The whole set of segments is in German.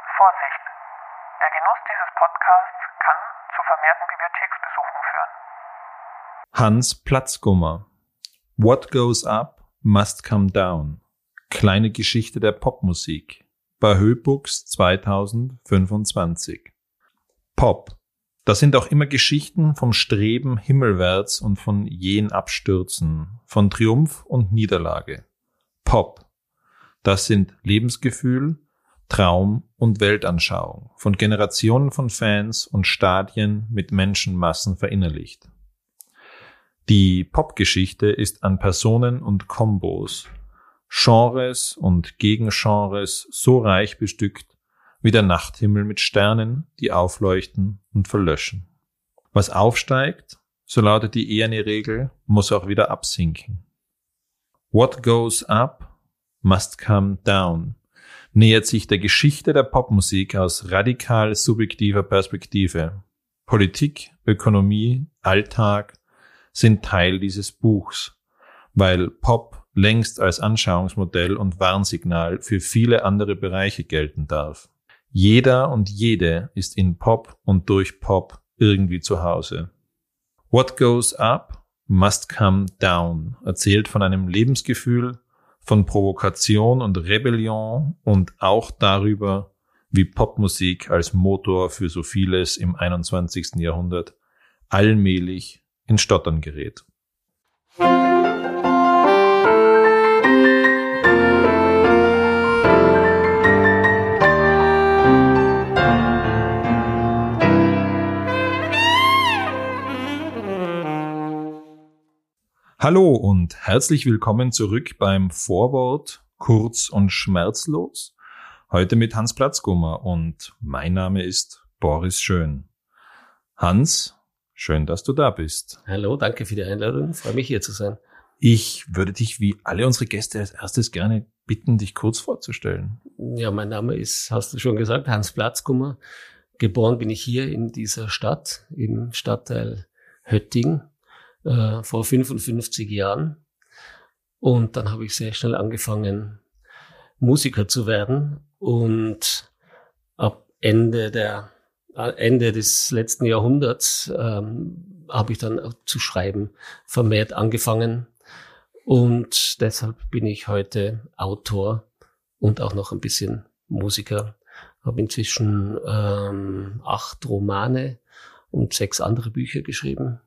Vorsicht! Der Genuss dieses Podcasts kann zu vermehrten Bibliotheksbesuchen führen. Hans Platzgummer. What goes up must come down. Kleine Geschichte der Popmusik. Bei Höbooks 2025. Pop. Das sind auch immer Geschichten vom Streben himmelwärts und von jähen Abstürzen, von Triumph und Niederlage. Pop. Das sind Lebensgefühl, Traum und Weltanschauung, von Generationen von Fans und Stadien mit Menschenmassen verinnerlicht. Die Popgeschichte ist an Personen und Kombos, Genres und Gegengenres so reich bestückt wie der Nachthimmel mit Sternen, die aufleuchten und verlöschen. Was aufsteigt, so lautet die eherne Regel, muss auch wieder absinken. What goes up must come down nähert sich der Geschichte der Popmusik aus radikal subjektiver Perspektive. Politik, Ökonomie, Alltag sind Teil dieses Buchs, weil Pop längst als Anschauungsmodell und Warnsignal für viele andere Bereiche gelten darf. Jeder und jede ist in Pop und durch Pop irgendwie zu Hause. What goes up must come down erzählt von einem Lebensgefühl, von Provokation und Rebellion und auch darüber, wie Popmusik als Motor für so vieles im 21. Jahrhundert allmählich in Stottern gerät. Hallo und herzlich willkommen zurück beim Vorwort kurz und schmerzlos. Heute mit Hans Platzgummer und mein Name ist Boris Schön. Hans, schön, dass du da bist. Hallo, danke für die Einladung. Freue mich, hier zu sein. Ich würde dich wie alle unsere Gäste als erstes gerne bitten, dich kurz vorzustellen. Ja, mein Name ist, hast du schon gesagt, Hans Platzgummer. Geboren bin ich hier in dieser Stadt, im Stadtteil Hötting, vor 55 Jahren. Und dann habe ich sehr schnell angefangen, Musiker zu werden. Und ab Ende des letzten Jahrhunderts habe ich dann auch zu schreiben vermehrt angefangen. Und deshalb bin ich heute Autor und auch noch ein bisschen Musiker. Habe inzwischen 8 Romane und 6 andere Bücher geschrieben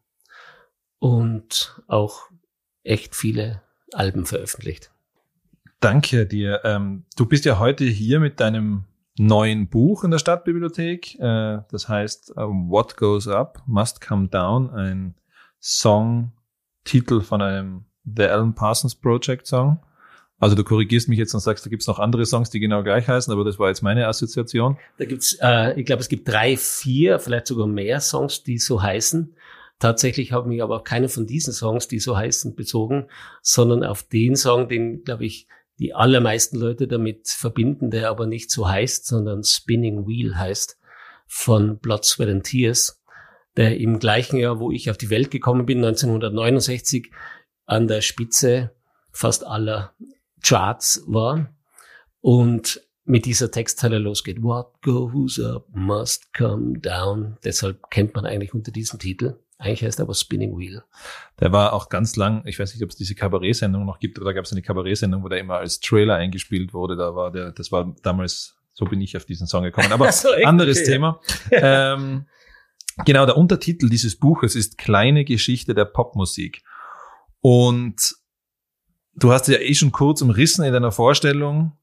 und auch echt viele Alben veröffentlicht. Danke dir. Du bist ja heute hier mit deinem neuen Buch in der Stadtbibliothek. Das heißt What Goes Up Must Come Down, ein Songtitel von einem The Alan Parsons Project Song. Also du korrigierst mich jetzt und sagst, da gibt's noch andere Songs, die genau gleich heißen, aber das war jetzt meine Assoziation. Da gibt's, ich glaube, es gibt 3, 4, vielleicht sogar mehr Songs, die so heißen. Tatsächlich habe ich mich aber auf keinen von diesen Songs, die so heißen, bezogen, sondern auf den Song, den, glaube ich, die allermeisten Leute damit verbinden, der aber nicht so heißt, sondern Spinning Wheel heißt, von Blood, Sweat and Tears, der im gleichen Jahr, wo ich auf die Welt gekommen bin, 1969, an der Spitze fast aller Charts war und mit dieser Textzeile losgeht. What goes up must come down. Deshalb kennt man eigentlich unter diesem Titel. Eigentlich heißt er aber Spinning Wheel. Der war auch ganz lang, ich weiß nicht, ob es diese Kabarett-Sendung noch gibt, aber da gab es eine Kabarett-Sendung, wo der immer als Trailer eingespielt wurde. Das war damals, so bin ich auf diesen Song gekommen. Aber so, anderes Thema. Genau, der Untertitel dieses Buches ist Kleine Geschichte der Popmusik. Und du hast es ja schon kurz umrissen in deiner Vorstellung.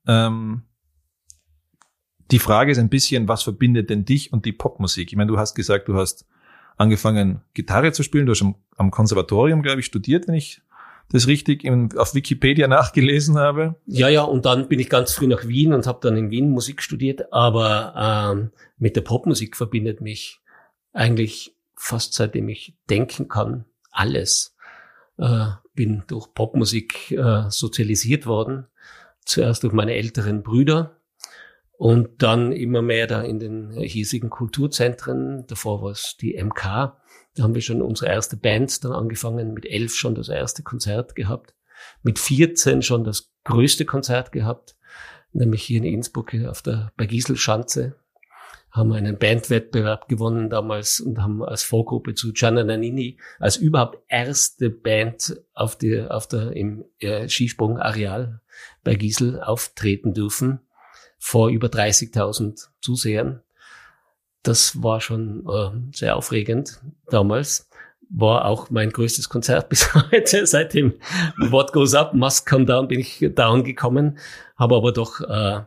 Die Frage ist ein bisschen, was verbindet denn dich und die Popmusik? Ich meine, du hast gesagt, du hast angefangen, Gitarre zu spielen. Du hast am Konservatorium, glaube ich, studiert, wenn ich das richtig auf Wikipedia nachgelesen habe. Ja, und dann bin ich ganz früh nach Wien und habe dann in Wien Musik studiert. Aber mit der Popmusik verbindet mich eigentlich fast seitdem ich denken kann alles. Bin durch Popmusik sozialisiert worden. Zuerst durch meine älteren Brüder. Und dann immer mehr da in den hiesigen Kulturzentren. Davor war es die MK. Da haben wir schon unsere erste Band dann angefangen. Mit 11 schon das erste Konzert gehabt. Mit 14 schon das größte Konzert gehabt. nämlich hier in Innsbruck bei Gieselschanze. Haben einen Bandwettbewerb gewonnen damals und haben als Vorgruppe zu Gianna Nannini als überhaupt erste Band im Skisprung-Areal bei Giesel auftreten dürfen vor über 30.000 Zusehern. Das war schon sehr aufregend damals. War auch mein größtes Konzert bis heute. Seit dem What Goes Up, Must Come Down bin ich down gekommen, habe aber doch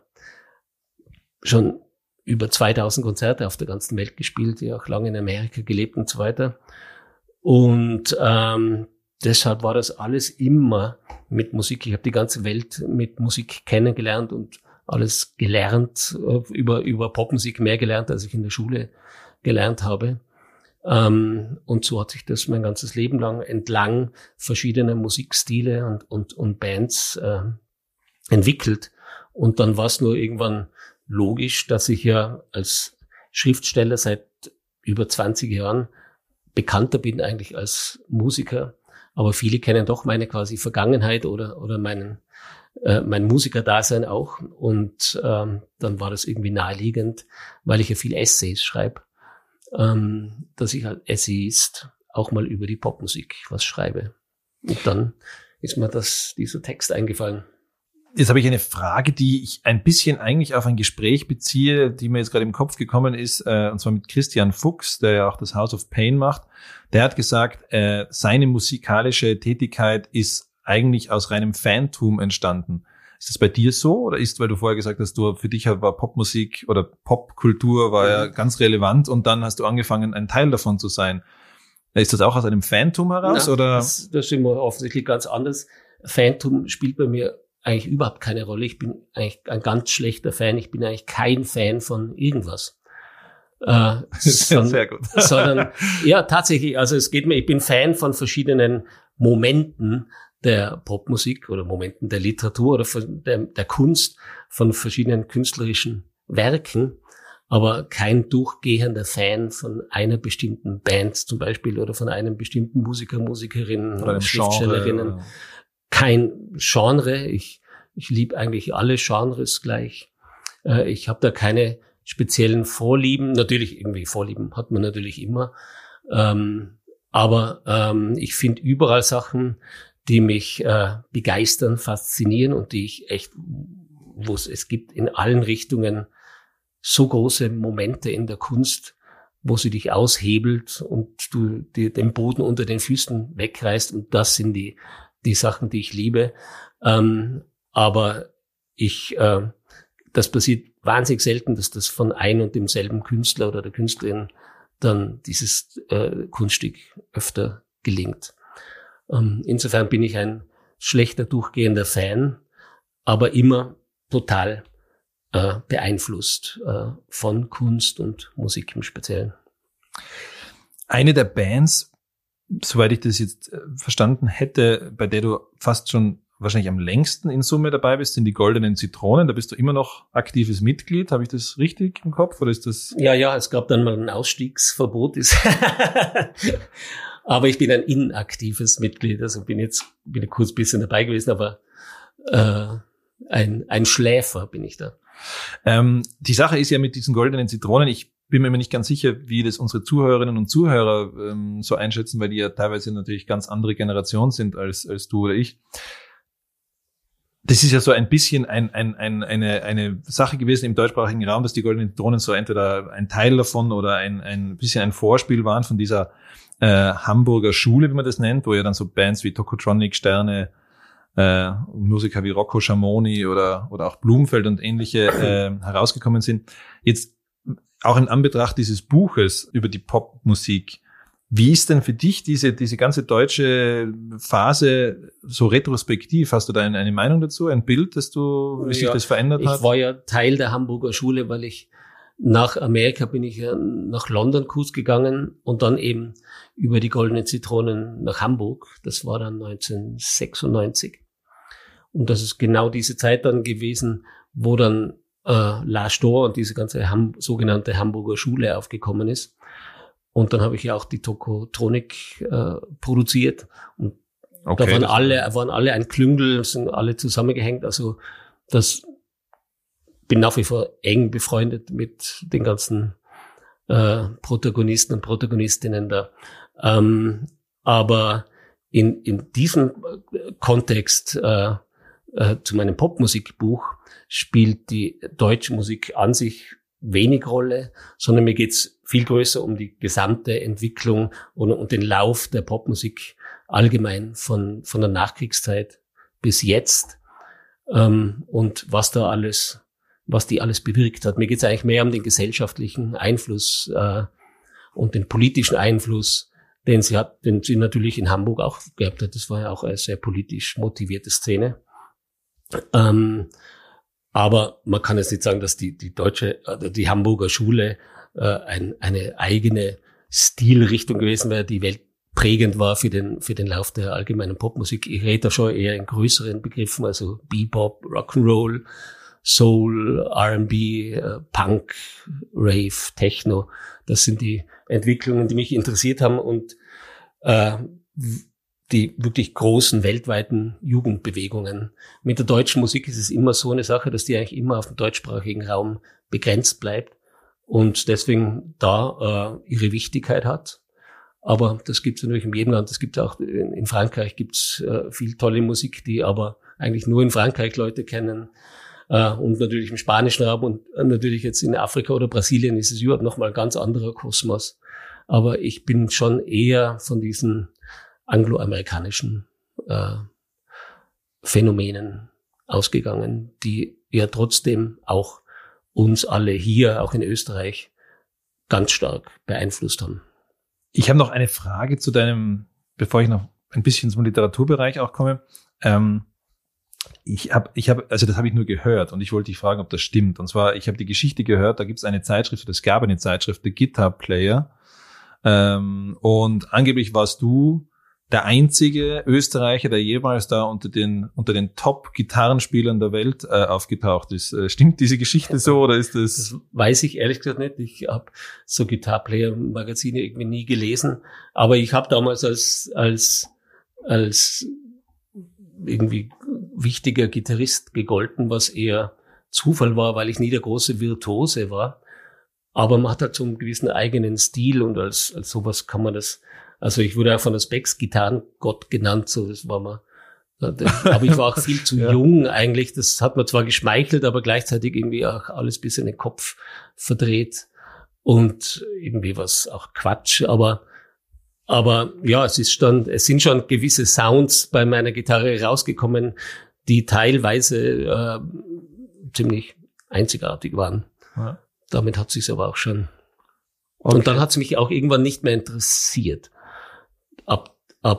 schon über 2000 Konzerte auf der ganzen Welt gespielt, ja auch lange in Amerika gelebt und so weiter. Und deshalb war das alles immer mit Musik. Ich habe die ganze Welt mit Musik kennengelernt und alles gelernt, über Popmusik mehr gelernt, als ich in der Schule gelernt habe. Und so hat sich das mein ganzes Leben lang entlang verschiedener Musikstile und Bands entwickelt. Und dann war es nur irgendwann logisch, dass ich ja als Schriftsteller seit über 20 Jahren bekannter bin eigentlich als Musiker. Aber viele kennen doch meine quasi Vergangenheit oder mein Musikerdasein auch. Und dann war das irgendwie naheliegend, weil ich ja viel Essays schreibe, dass ich als Essayist auch mal über die Popmusik was schreibe. Und dann ist mir dieser Text eingefallen. Jetzt habe ich eine Frage, die ich ein bisschen eigentlich auf ein Gespräch beziehe, die mir jetzt gerade im Kopf gekommen ist, und zwar mit Christian Fuchs, der ja auch das House of Pain macht. Der hat gesagt, seine musikalische Tätigkeit ist eigentlich aus reinem Fantum entstanden. Ist das bei dir so oder weil du vorher gesagt hast, für dich war Popmusik oder Popkultur war ja ganz relevant und dann hast du angefangen, ein Teil davon zu sein. Ist das auch aus einem Fantum heraus? Ja, oder? Das ist immer offensichtlich ganz anders. Fantum spielt bei mir eigentlich überhaupt keine Rolle. Ich bin eigentlich ein ganz schlechter Fan. Ich bin eigentlich kein Fan von irgendwas. Sehr gut. Sondern, ja, tatsächlich, also es geht mir, ich bin Fan von verschiedenen Momenten der Popmusik oder Momenten der Literatur oder von der Kunst, von verschiedenen künstlerischen Werken, aber kein durchgehender Fan von einer bestimmten Band zum Beispiel oder von einem bestimmten Musiker, Musikerinnen oder Schriftstellerinnen. Genre. Kein Genre. Ich liebe eigentlich alle Genres gleich. Ich habe da keine speziellen Vorlieben. Natürlich, irgendwie Vorlieben hat man natürlich immer. Aber ich finde überall Sachen, die mich begeistern, faszinieren und die ich echt, es gibt in allen Richtungen so große Momente in der Kunst, wo sie dich aushebelt und du dir den Boden unter den Füßen wegreißt. Und das sind die Sachen, die ich liebe. Aber das passiert wahnsinnig selten, dass das von ein und demselben Künstler oder der Künstlerin dann dieses Kunststück öfter gelingt. Insofern bin ich ein schlechter durchgehender Fan, aber immer total beeinflusst von Kunst und Musik im Speziellen. Eine der Bands, soweit ich das jetzt verstanden hätte, bei der du fast schon wahrscheinlich am längsten in Summe dabei bist, sind die Goldenen Zitronen. Da bist du immer noch aktives Mitglied. Habe ich das richtig im Kopf oder ist das? Ja, es gab dann mal ein Ausstiegsverbot. Aber ich bin ein inaktives Mitglied. Also bin kurz ein bisschen dabei gewesen, aber ein Schläfer bin ich da. Die Sache ist ja mit diesen Goldenen Zitronen, ich bin mir immer nicht ganz sicher, wie das unsere Zuhörerinnen und Zuhörer so einschätzen, weil die ja teilweise natürlich ganz andere Generation sind als du oder ich. Das ist ja so ein bisschen eine Sache gewesen im deutschsprachigen Raum, dass die Goldenen Zitronen so entweder ein Teil davon oder ein bisschen ein Vorspiel waren von dieser Hamburger Schule, wie man das nennt, wo ja dann so Bands wie Tokotronic, Sterne, Musiker wie Rocco Schamoni oder auch Blumenfeld und ähnliche herausgekommen sind. Jetzt auch in Anbetracht dieses Buches über die Popmusik, wie ist denn für dich diese ganze deutsche Phase so retrospektiv? Hast du da eine Meinung dazu, ein Bild, wie sich das verändert hat? Ich war ja Teil der Hamburger Schule, weil nach Amerika bin ich ja nach London Kurs gegangen und dann eben über die Goldenen Zitronen nach Hamburg. Das war dann 1996. Und das ist genau diese Zeit dann gewesen, wo dann Lars Storr und diese ganze sogenannte Hamburger Schule aufgekommen ist. Und dann habe ich ja auch die Tokotronic produziert. Und okay, da waren alle ein Klüngel, sind alle zusammengehängt. Also das bin nach wie vor eng befreundet mit den ganzen Protagonisten und Protagonistinnen da. Aber in diesem Kontext zu meinem Popmusikbuch spielt die deutsche Musik an sich wenig Rolle, sondern mir geht's viel größer um die gesamte Entwicklung und den Lauf der Popmusik allgemein von der Nachkriegszeit bis jetzt und was die alles bewirkt hat. Mir geht's eigentlich mehr um den gesellschaftlichen Einfluss und den politischen Einfluss, den sie natürlich in Hamburg auch gehabt hat. Das war ja auch eine sehr politisch motivierte Szene. Aber man kann jetzt nicht sagen, dass die Hamburger Schule eine eigene Stilrichtung gewesen wäre, die weltprägend war für den Lauf der allgemeinen Popmusik. Ich rede da schon eher in größeren Begriffen, also Bebop, Rock'n'Roll, Soul, R&B, Punk, Rave, Techno. Das sind die Entwicklungen, die mich interessiert haben und die wirklich großen weltweiten Jugendbewegungen. Mit der deutschen Musik ist es immer so eine Sache, dass die eigentlich immer auf dem deutschsprachigen Raum begrenzt bleibt und deswegen da ihre Wichtigkeit hat. Aber das gibt es natürlich in jedem Land. Es gibt auch in Frankreich gibt's viel tolle Musik, die aber eigentlich nur in Frankreich Leute kennen. Und natürlich im spanischen Raum und natürlich jetzt in Afrika oder Brasilien ist es überhaupt nochmal ein ganz anderer Kosmos. Aber ich bin schon eher von diesen angloamerikanischen Phänomenen ausgegangen, die ja trotzdem auch uns alle hier, auch in Österreich, ganz stark beeinflusst haben. Ich habe noch eine Frage zu deinem, bevor ich noch ein bisschen zum Literaturbereich auch komme. Also das habe ich nur gehört und ich wollte dich fragen, ob das stimmt. Und zwar, ich habe die Geschichte gehört, da gibt es eine Zeitschrift, oder es gab eine Zeitschrift, The Guitar Player. Und angeblich warst du der einzige Österreicher, der jemals da unter den Top-Gitarrenspielern der Welt aufgetaucht ist. Stimmt diese Geschichte so oder ist das? Das weiß ich ehrlich gesagt nicht. Ich habe so Guitar Player Magazine irgendwie nie gelesen, aber ich habe damals als irgendwie wichtiger Gitarrist gegolten, was eher Zufall war, weil ich nie der große Virtuose war. Aber man hat halt so einen gewissen eigenen Stil und als sowas kann man das. Also ich wurde auch von der Spex Gitarrengott genannt, so das war mal. Aber ich war auch viel zu jung eigentlich. Das hat mir zwar geschmeichelt, aber gleichzeitig irgendwie auch alles bis in den Kopf verdreht und irgendwie was auch Quatsch. Aber ja, es sind schon gewisse Sounds bei meiner Gitarre rausgekommen, die teilweise ziemlich einzigartig waren. Ja. Damit hat sich's aber auch schon. Okay. Und dann hat's mich auch irgendwann nicht mehr interessiert. Ab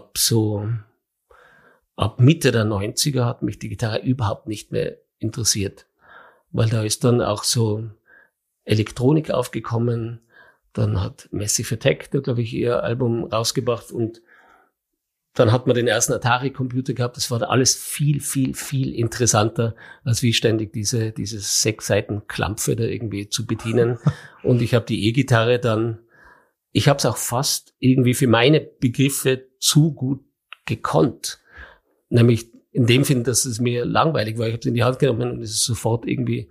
Mitte der 90er hat mich die Gitarre überhaupt nicht mehr interessiert. Weil da ist dann auch so Elektronik aufgekommen. Dann hat Massive Attack, da glaube ich, ihr Album rausgebracht und dann hat man den ersten Atari-Computer gehabt. Das war da alles viel, viel, viel interessanter, als wie ständig diese 6 Seiten Klampfe da irgendwie zu bedienen. Und ich habe die E-Gitarre ich habe es auch fast irgendwie für meine Begriffe zu gut gekonnt. Nämlich in dem Sinn, dass es mir langweilig war. Ich habe es in die Hand genommen und es ist sofort irgendwie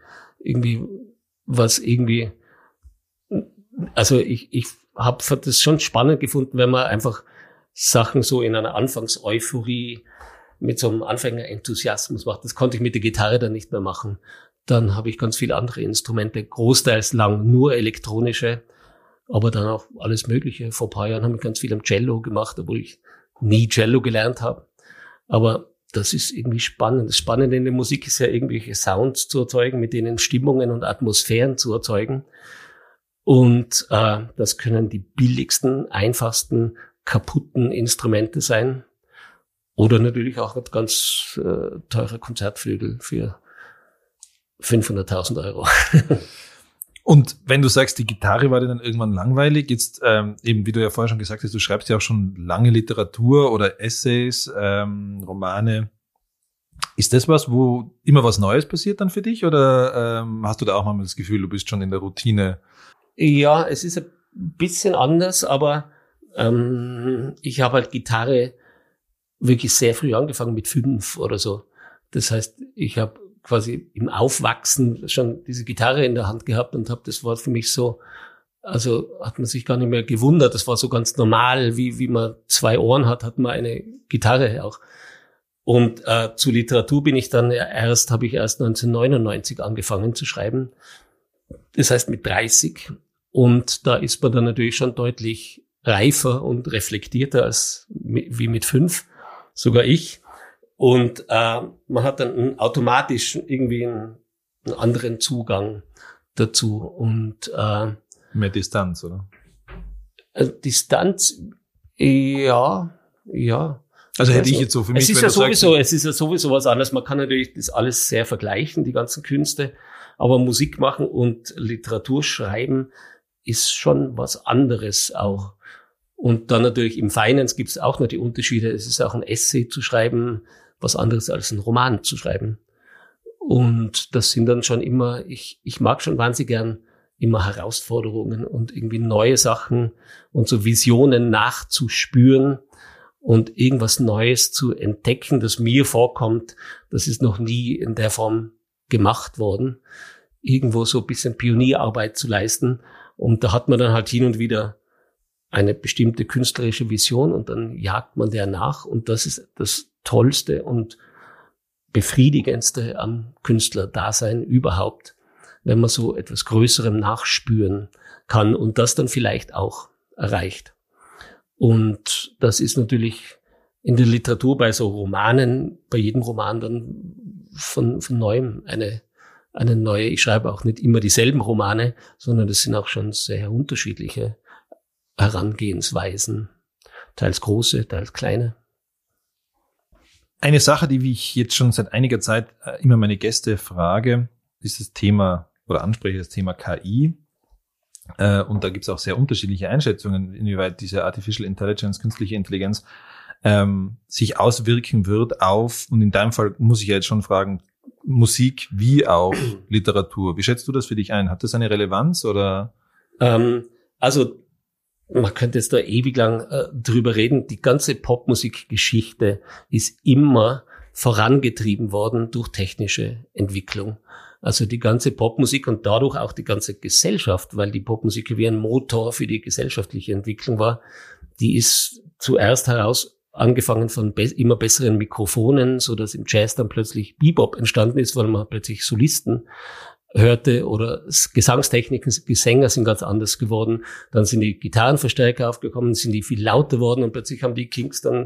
also ich habe das schon spannend gefunden, wenn man einfach Sachen so in einer Anfangseuphorie mit so einem Anfängerenthusiasmus macht. Das konnte ich mit der Gitarre dann nicht mehr machen. Dann habe ich ganz viele andere Instrumente, großteils lang nur elektronische, aber dann auch alles Mögliche. Vor ein paar Jahren habe ich ganz viel am Cello gemacht, obwohl ich nie Cello gelernt habe. Aber das ist irgendwie spannend. Das Spannende in der Musik ist ja, irgendwelche Sounds zu erzeugen, mit denen Stimmungen und Atmosphären zu erzeugen. Und das können die billigsten, einfachsten, kaputten Instrumente sein. Oder natürlich auch ein ganz teurer Konzertflügel für 500.000 Euro. Und wenn du sagst, die Gitarre war dir dann irgendwann langweilig, jetzt eben, wie du ja vorher schon gesagt hast, du schreibst ja auch schon lange Literatur oder Essays, Romane. Ist das was, wo immer was Neues passiert dann für dich? Oder hast du da auch mal das Gefühl, du bist schon in der Routine? Ja, es ist ein bisschen anders, aber ich habe halt Gitarre wirklich sehr früh angefangen, mit 5 oder so. Das heißt, ich habe quasi im Aufwachsen schon diese Gitarre in der Hand gehabt und das war für mich so, also hat man sich gar nicht mehr gewundert. Das war so ganz normal, wie man 2 Ohren hat man eine Gitarre auch. Und zu Literatur habe ich erst 1999 angefangen zu schreiben. Das heißt mit 30. Und da ist man dann natürlich schon deutlich reifer und reflektierter wie mit 5, sogar ich. Und man hat dann automatisch irgendwie einen anderen Zugang dazu. Und mehr Distanz, oder? Distanz, ja. Also hätte ich jetzt so für mich, es ist ja sowieso was anderes. Man kann natürlich das alles sehr vergleichen, die ganzen Künste. Aber Musik machen und Literatur schreiben ist schon was anderes auch. Und dann natürlich im Finance gibt es auch noch die Unterschiede. Es ist auch ein Essay zu schreiben, was anderes als ein Roman zu schreiben. Und das sind dann schon immer, ich mag schon wahnsinnig gern immer Herausforderungen und irgendwie neue Sachen und so Visionen nachzuspüren und irgendwas Neues zu entdecken, das mir vorkommt, das ist noch nie in der Form gemacht worden. Irgendwo so ein bisschen Pionierarbeit zu leisten. Und da hat man dann halt hin und wieder eine bestimmte künstlerische Vision und dann jagt man der nach. Und das ist das Tollste und Befriedigendste am Künstlerdasein überhaupt, wenn man so etwas Größerem nachspüren kann und das dann vielleicht auch erreicht. Und das ist natürlich in der Literatur bei so Romanen, bei jedem Roman dann von neuem eine neue. Ich schreibe auch nicht immer dieselben Romane, sondern das sind auch schon sehr unterschiedliche Herangehensweisen. Teils große, teils kleine. Eine Sache, die ich jetzt schon seit einiger Zeit immer meine Gäste frage, ist das Thema oder anspreche das Thema KI. Und da gibt es auch sehr unterschiedliche Einschätzungen, inwieweit diese Artificial Intelligence, künstliche Intelligenz, sich auswirken wird auf, und in deinem Fall muss ich ja jetzt schon fragen, Musik wie auch Literatur. Wie schätzt du das für dich ein? Hat das eine Relevanz oder? Also man könnte jetzt da ewig lang drüber reden. Die ganze Popmusikgeschichte ist immer vorangetrieben worden durch technische Entwicklung. Also die ganze Popmusik und dadurch auch die ganze Gesellschaft, weil die Popmusik wie ein Motor für die gesellschaftliche Entwicklung war, die ist zuerst heraus angefangen von immer besseren Mikrofonen, so dass im Jazz dann plötzlich Bebop entstanden ist, weil man plötzlich Solisten hörte oder Gesangstechniken, Gesänger sind ganz anders geworden. Dann sind die Gitarrenverstärker aufgekommen, sind die viel lauter worden und plötzlich haben die Kings dann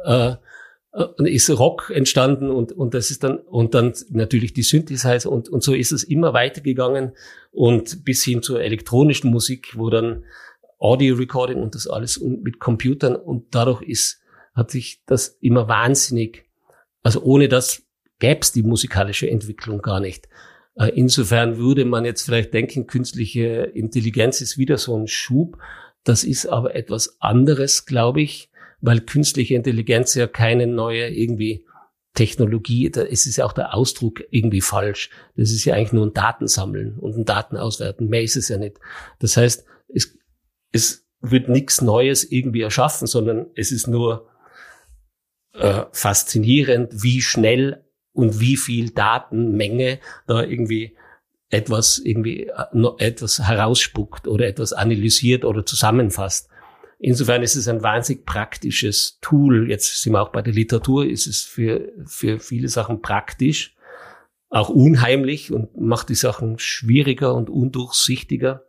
ist Rock entstanden und das ist dann natürlich die Synthesizer und so ist es immer weitergegangen und bis hin zur elektronischen Musik, wo dann Audio Recording und das alles und mit Computern und dadurch hat sich das immer wahnsinnig, also ohne das gäbe es die musikalische Entwicklung gar nicht. Insofern würde man jetzt vielleicht denken, künstliche Intelligenz ist wieder so ein Schub. Das ist aber etwas anderes, glaube ich, weil künstliche Intelligenz ja keine neue irgendwie Technologie, es ist ja auch der Ausdruck irgendwie falsch. Das ist ja eigentlich nur ein Datensammeln und ein Datenauswerten. Mehr ist es ja nicht. Das heißt, es wird nichts Neues irgendwie erschaffen, sondern es ist nur faszinierend, wie schnell und wie viel Datenmenge da irgendwie etwas herausspuckt oder etwas analysiert oder zusammenfasst. Insofern ist es ein wahnsinnig praktisches Tool. Jetzt sind wir auch bei der Literatur, ist es für viele Sachen praktisch, auch unheimlich und macht die Sachen schwieriger und undurchsichtiger.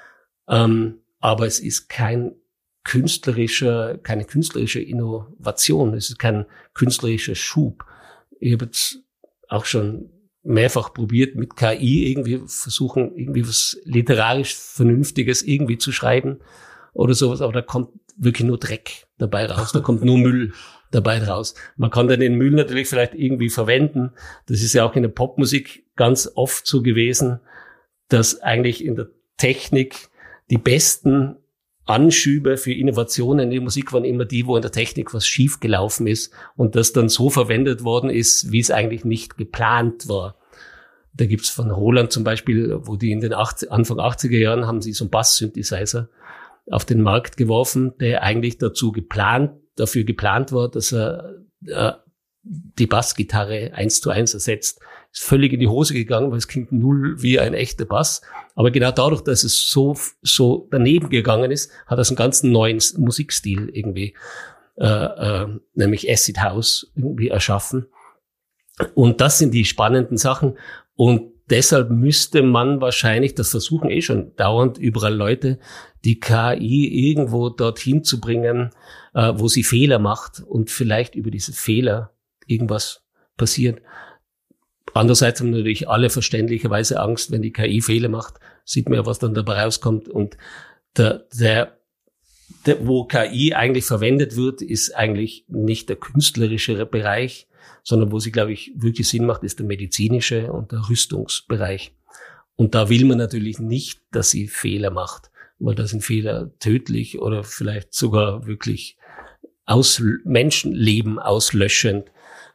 Aber es ist keine künstlerische Innovation. Es ist kein künstlerischer Schub. Ich habe jetzt auch schon mehrfach probiert, mit KI irgendwie versuchen, irgendwie was literarisch Vernünftiges irgendwie zu schreiben oder sowas, aber da kommt wirklich nur Dreck dabei raus, da kommt nur Müll dabei raus. Man kann dann den Müll natürlich vielleicht irgendwie verwenden. Das ist ja auch in der Popmusik ganz oft so gewesen, dass eigentlich in der Technik die besten Anschübe für Innovationen in der Musik waren immer die, wo in der Technik was schief gelaufen ist und das dann so verwendet worden ist, wie es eigentlich nicht geplant war. Da gibt's von Roland zum Beispiel, wo die in den Anfang 80er Jahren haben sie so einen Bass-Synthesizer auf den Markt geworfen, der eigentlich dafür geplant war, dass er die Bassgitarre 1:1 ersetzt. ist völlig in die Hose gegangen, weil es klingt null wie ein echter Bass. Aber genau dadurch, dass es so daneben gegangen ist, hat das einen ganz neuen Musikstil irgendwie, nämlich Acid House irgendwie erschaffen. Und das sind die spannenden Sachen. Und deshalb müsste man wahrscheinlich, das versuchen schon dauernd überall Leute, die KI irgendwo dorthin zu bringen, wo sie Fehler macht und vielleicht über diese Fehler irgendwas passiert. Andererseits haben natürlich alle verständlicherweise Angst, wenn die KI Fehler macht, sieht man ja, was dann dabei rauskommt. Und wo KI eigentlich verwendet wird, ist eigentlich nicht der künstlerische Bereich, sondern wo sie, glaube ich, wirklich Sinn macht, ist der medizinische und der Rüstungsbereich. Und da will man natürlich nicht, dass sie Fehler macht, weil da sind Fehler tödlich oder vielleicht sogar wirklich Menschenleben auslöschend.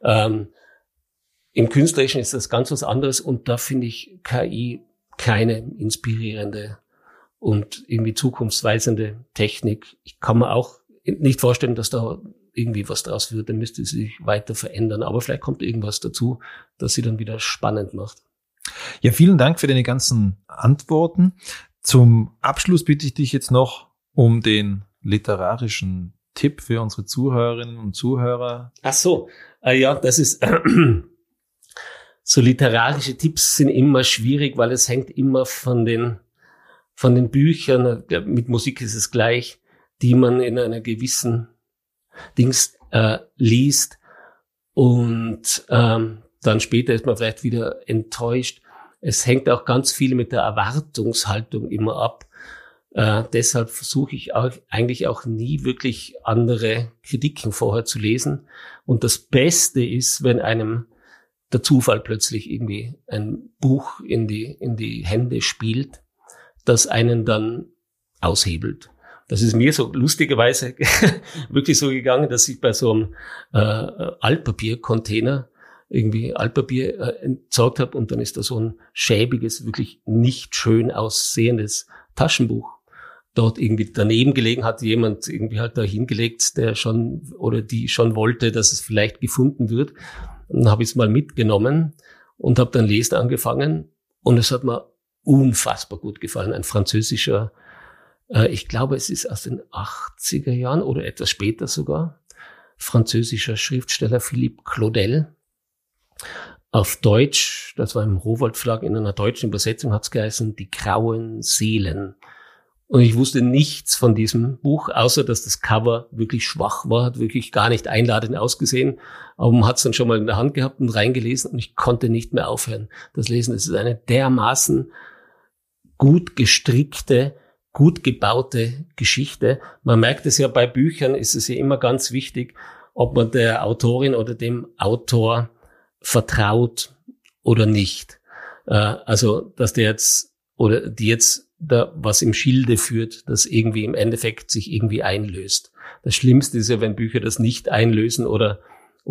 Im Künstlerischen ist das ganz was anderes und da finde ich KI keine inspirierende und irgendwie zukunftsweisende Technik. Ich kann mir auch nicht vorstellen, dass da irgendwie was draus wird. Dann müsste sie sich weiter verändern. Aber vielleicht kommt irgendwas dazu, das sie dann wieder spannend macht. Ja, vielen Dank für deine ganzen Antworten. Zum Abschluss bitte ich dich jetzt noch um den literarischen Tipp für unsere Zuhörerinnen und Zuhörer. Ach so, ja, das ist so literarische Tipps sind immer schwierig, weil es hängt immer von den Büchern, mit Musik ist es gleich, die man in einer gewissen Dings liest und dann später ist man vielleicht wieder enttäuscht. Es hängt auch ganz viel mit der Erwartungshaltung immer ab. Deshalb versuche ich eigentlich auch nie wirklich andere Kritiken vorher zu lesen. Und das Beste ist, wenn einem der Zufall plötzlich irgendwie ein Buch in die Hände spielt, das einen dann aushebelt. Das ist mir so lustigerweise wirklich so gegangen, dass ich bei so einem Altpapiercontainer irgendwie Altpapier entsorgt habe und dann ist da so ein schäbiges, wirklich nicht schön aussehendes Taschenbuch dort irgendwie daneben gelegen, hat jemand irgendwie halt da hingelegt, der schon oder die schon wollte, dass es vielleicht gefunden wird. Und dann habe ich es mal mitgenommen und habe dann lesen angefangen und es hat mir unfassbar gut gefallen. Ein französischer, ich glaube, es ist aus den 80er Jahren oder etwas später sogar, französischer Schriftsteller Philippe Claudel. Auf Deutsch, das war im Rowohlt Verlag, in einer deutschen Übersetzung hat es geheißen, Die grauen Seelen. Und ich wusste nichts von diesem Buch, außer dass das Cover wirklich schwach war, hat wirklich gar nicht einladend ausgesehen. Aber man hat es dann schon mal in der Hand gehabt und reingelesen und ich konnte nicht mehr aufhören. Das Lesen, es ist eine dermaßen gut gestrickte, gut gebaute Geschichte. Man merkt es ja bei Büchern, ist es ja immer ganz wichtig, ob man der Autorin oder dem Autor vertraut oder nicht. Also, dass der jetzt oder die jetzt da was im Schilde führt, das irgendwie im Endeffekt sich irgendwie einlöst. Das Schlimmste ist ja, wenn Bücher das nicht einlösen oder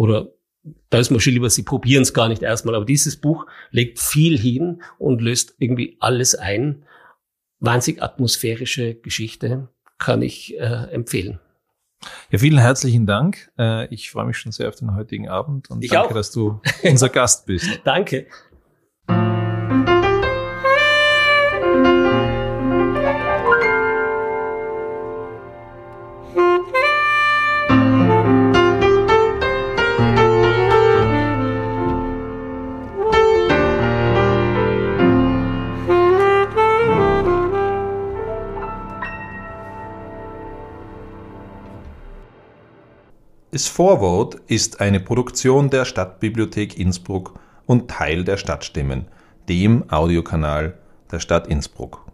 da ist man schon lieber, sie probieren es gar nicht erstmal. Aber dieses Buch legt viel hin und löst irgendwie alles ein. Wahnsinnig atmosphärische Geschichte, kann ich empfehlen. Ja, vielen herzlichen Dank. Ich freue mich schon sehr auf den heutigen Abend und ich danke, auch. dass du unser Gast bist. Danke. Das Vorwort ist eine Produktion der Stadtbibliothek Innsbruck und Teil der Stadtstimmen, dem Audiokanal der Stadt Innsbruck.